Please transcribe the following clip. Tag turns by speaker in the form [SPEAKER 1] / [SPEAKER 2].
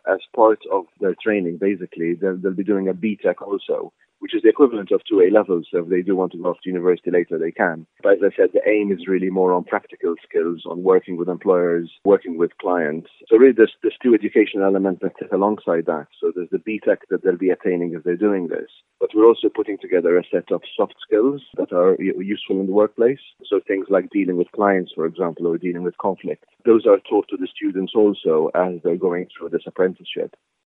[SPEAKER 1] as part of their training, basically, they'll be doing a BTEC also, which is the equivalent of 2 A-levels. So if they do want to go off to university later, they can. But as I said, the aim is really more on practical skills, on working with employers, working with clients. So really there's 2 education elements that sit alongside that. So there's the BTEC that they'll be attaining as they're doing this. But we're also putting together a set of soft skills that are useful in the workplace. So things like dealing with clients, for example, or dealing with conflict. Those are taught to the students also as they're going through this apprenticeship.